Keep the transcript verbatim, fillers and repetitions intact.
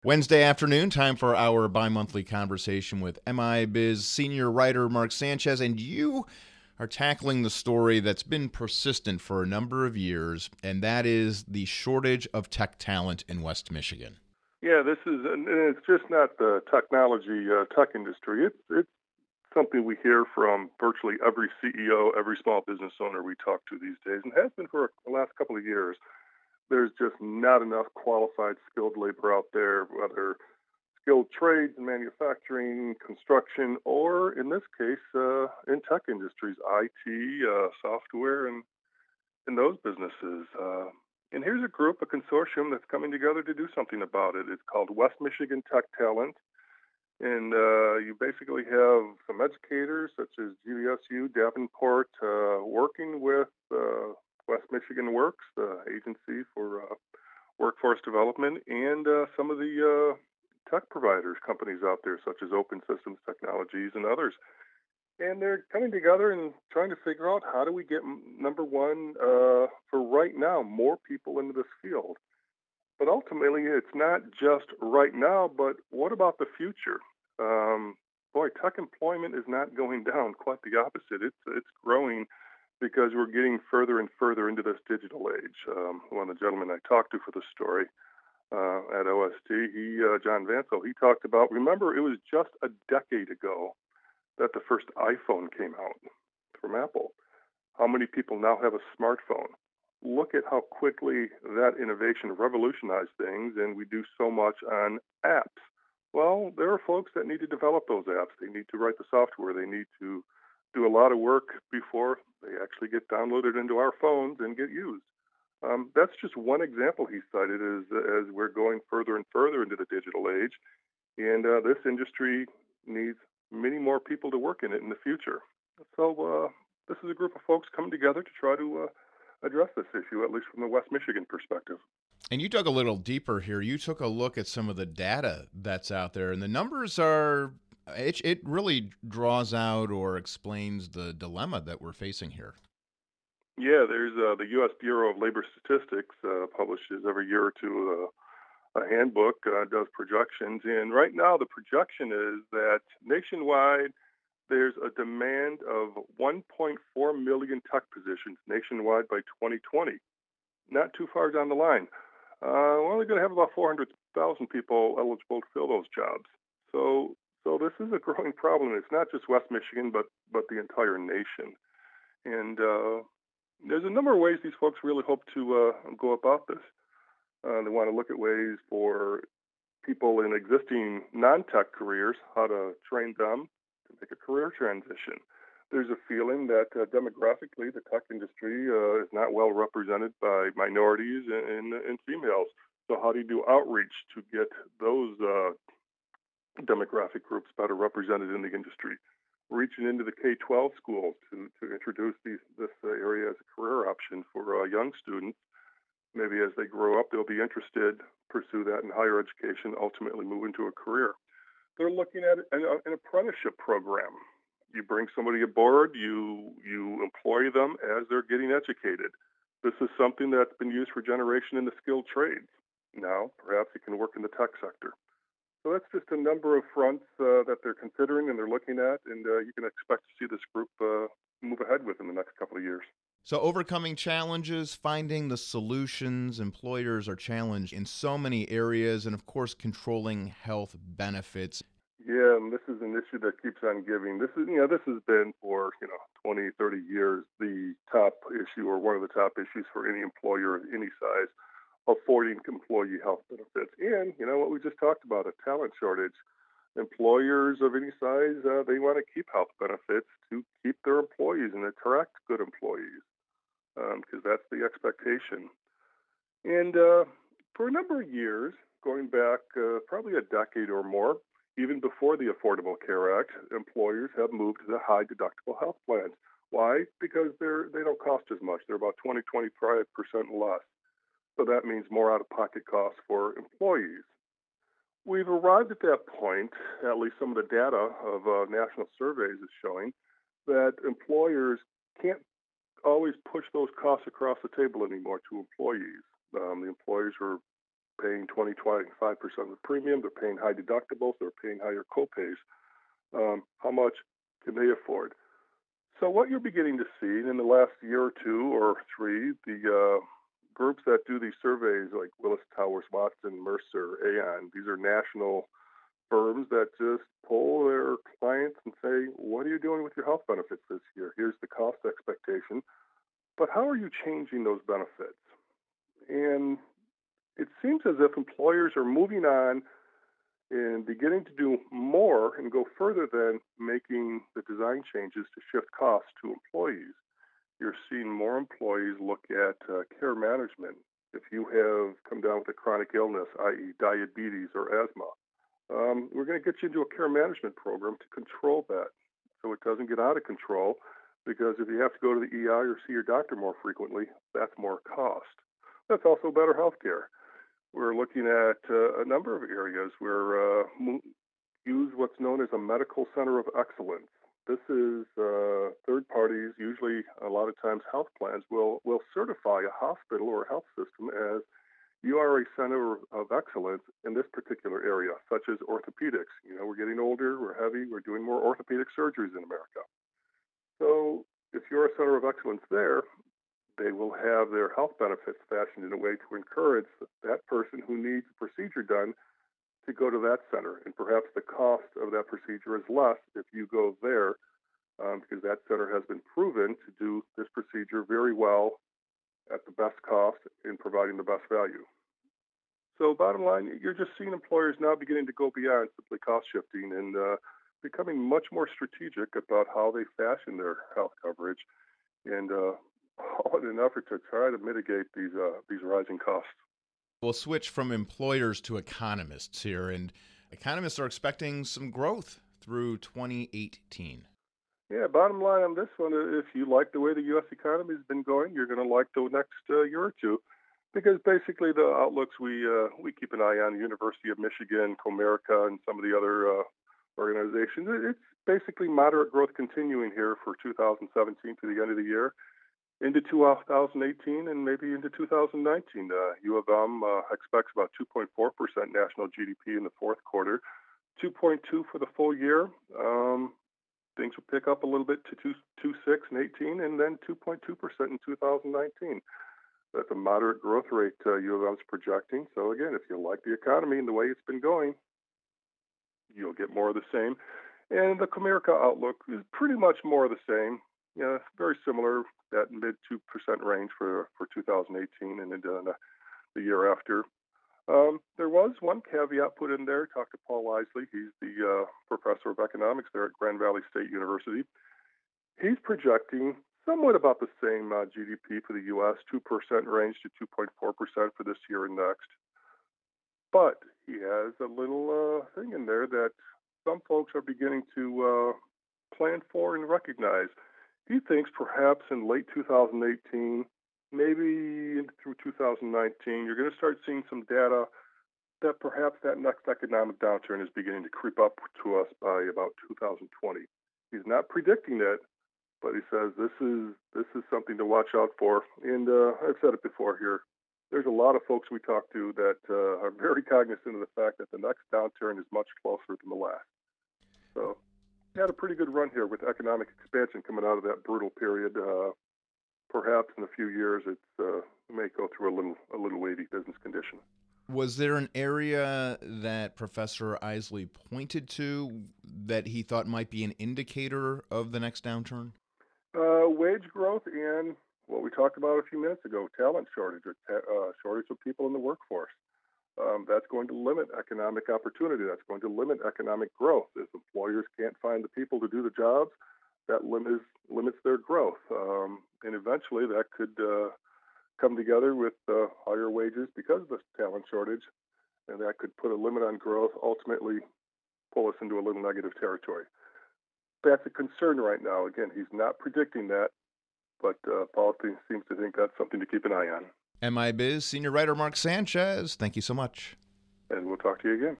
Wednesday afternoon, time for our bi-monthly conversation with M I Biz senior writer Mark Sanchez, and you are tackling the story that's been persistent for a number of years, and that is the shortage of tech talent in West Michigan. Yeah, this is, and it's just not the technology uh, tech industry. It's it's something we hear from virtually every C E O, every small business owner we talk to these days, and has been for the last couple of years. There's just not enough qualified, skilled labor out there, whether skilled trades, manufacturing, construction, or in this case, uh, in tech industries, I T, uh, software, and in those businesses. Uh, and here's a group, a consortium that's coming together to do something about it. It's called West Michigan Tech Talent. And uh, you basically have some educators such as G V S U, Davenport, uh, working with uh, West Michigan Works, the agency for uh, workforce development, and uh, some of the uh, tech providers, companies out there such as Open Systems Technologies and others. And they're coming together and trying to figure out how do we get, number one, uh, for right now, more people into this field. But ultimately, it's not just right now, but what about the future? Um, boy, tech employment is not going down. Quite the opposite. It's it's growing because we're getting further and further into this digital age. Um, one of the gentlemen I talked to for the story uh, at O S T, he uh, John Vansel, he talked about. Remember, it was just a decade ago that the first iPhone came out from Apple. How many people now have a smartphone? Look at how quickly that innovation revolutionized things, and we do so much on apps. Well, there are folks that need to develop those apps. They need to write the software. They need to do a lot of work before they actually get downloaded into our phones and get used. Um, that's just one example he cited as, as we're going further and further into the digital age. And uh, this industry needs many more people to work in it in the future. So uh, this is a group of folks coming together to try to uh, address this issue, at least from the West Michigan perspective. And you dug a little deeper here. You took a look at some of the data that's out there, and the numbers are, it, it really draws out or explains the dilemma that we're facing here. Yeah, there's uh, the U S Bureau of Labor Statistics uh, publishes every year or two uh, a handbook, uh, does projections. And right now the projection is that nationwide, there's a demand of one point four million tech positions nationwide by twenty twenty. Not too far down the line. Uh, we're only going to have about four hundred thousand people eligible to fill those jobs. So, so this is a growing problem. It's not just West Michigan, but but the entire nation. And uh, there's a number of ways these folks really hope to uh, go about this. Uh, they want to look at ways for people in existing non-tech careers, how to train them to make a career transition. There's a feeling that uh, demographically the tech industry uh, is not well represented by minorities and, and, and females. So how do you do outreach to get those uh, demographic groups better represented in the industry? Reaching into the K twelve schools to, to introduce these, this uh, area as a career option for uh, young students. Maybe as they grow up, they'll be interested, pursue that in higher education, ultimately move into a career. They're looking at an, an apprenticeship program. You bring somebody aboard, you you employ them as they're getting educated. This is something that's been used for generation in the skilled trades. Now, perhaps it can work in the tech sector. So that's just a number of fronts uh, that they're considering and they're looking at, and uh, you can expect to see this group uh, move ahead with in the next couple of years. So overcoming challenges, finding the solutions, employers are challenged in so many areas, and of course controlling health benefits. Yeah, and this is an issue that keeps on giving. This is, you know, this has been for, you know, twenty, thirty years the top issue or one of the top issues for any employer of any size, affording employee health benefits. And, you know, what we just talked about, a talent shortage. Employers of any size, uh, they want to keep health benefits to keep their employees and attract good employees because um, that's the expectation. And uh, for a number of years, going back uh, probably a decade or more, even before the Affordable Care Act, employers have moved to the high deductible health plans. Why? Because they're they don't cost as much. They're about twenty, twenty-five percent less. So that means more out-of-pocket costs for employees. We've arrived at that point, at least some of the data of uh, national surveys is showing, that employers can't always push those costs across the table anymore to employees. Um, the employers are paying twenty, twenty-five percent of the premium. They're paying high deductibles. They're paying higher copays. Um, how much can they afford? So what you're beginning to see in the last year or two or three, the uh, groups that do these surveys like Willis Towers Watson, Mercer, Aon, these are national firms that just poll their clients and say, what are you doing with your health benefits this year? Here's the cost expectation. But how are you changing those benefits? And it seems as if employers are moving on and beginning to do more and go further than making the design changes to shift costs to employees. You're seeing more employees look at uh, care management. If you have come down with a chronic illness, that is diabetes or asthma, um, we're going to get you into a care management program to control that so it doesn't get out of control, because if you have to go to the E R or see your doctor more frequently, that's more cost. That's also better health care. We're looking at uh, a number of areas where uh, use what's known as a medical center of excellence. This is uh, third parties, usually a lot of times health plans, will, will certify a hospital or a health system as you are a center of excellence in this particular area, such as orthopedics. You know, we're getting older, we're heavy, we're doing more orthopedic surgeries in America. So if you're a center of excellence there, they will have their health benefits fashioned in a way to encourage that person who needs a procedure done to go to that center. And perhaps the cost of that procedure is less if you go there, um, because that center has been proven to do this procedure very well at the best cost in providing the best value. So bottom line, you're just seeing employers now beginning to go beyond simply cost shifting and uh, becoming much more strategic about how they fashion their health coverage, and uh, all in an effort to try to mitigate these uh, these rising costs. We'll switch from employers to economists here, and economists are expecting some growth through twenty eighteen. Yeah, bottom line on this one, if you like the way the U S economy has been going, you're going to like the next uh, year or two, because basically the outlooks we uh, we keep an eye on, the University of Michigan, Comerica, and some of the other uh, organizations, it's basically moderate growth continuing here for two thousand seventeen to the end of the year, into two thousand eighteen and maybe into two thousand nineteen. Uh, U of M uh, expects about two point four percent national G D P in the fourth quarter, two point two for the full year. Um, things will pick up a little bit to two point six in eighteen, and then two point two percent in two thousand nineteen. That's a moderate growth rate uh, U of M is projecting. So again, if you like the economy and the way it's been going, you'll get more of the same. And the Comerica outlook is pretty much more of the same. Yeah, very similar, that mid two percent range for, for two thousand eighteen and into the, the year after. Um, there was one caveat put in there. Talked to Paul Isley. He's the uh, professor of economics there at Grand Valley State University. He's projecting somewhat about the same uh, G D P for the U S, two percent range to two point four percent for this year and next. But he has a little uh, thing in there that some folks are beginning to uh, plan for and recognize. He thinks perhaps in late two thousand eighteen, maybe through two thousand nineteen, you're going to start seeing some data that perhaps that next economic downturn is beginning to creep up to us by about two thousand twenty. He's not predicting it, but he says this is this is something to watch out for. And uh, I've said it before here. There's a lot of folks we talk to that uh, are very cognizant of the fact that the next downturn is much closer than the last. So we had a pretty good run here with economic expansion coming out of that brutal period. Uh, perhaps in a few years, it uh, may go through a little a little wavy business condition. Was there an area that Professor Isley pointed to that he thought might be an indicator of the next downturn? Uh, wage growth and what we talked about a few minutes ago, talent shortage, or ta- uh, shortage of people in the workforce. Um, that's going to limit economic opportunity. That's going to limit economic growth. If employers can't find the people to do the jobs, that limits limits their growth. Um, and eventually that could uh, come together with uh, higher wages because of the talent shortage, and that could put a limit on growth, ultimately pull us into a little negative territory. That's a concern right now. Again, he's not predicting that, but uh, Paul seems to think that's something to keep an eye on. M I Biz senior writer Mark Sanchez, thank you so much. And we'll talk to you again.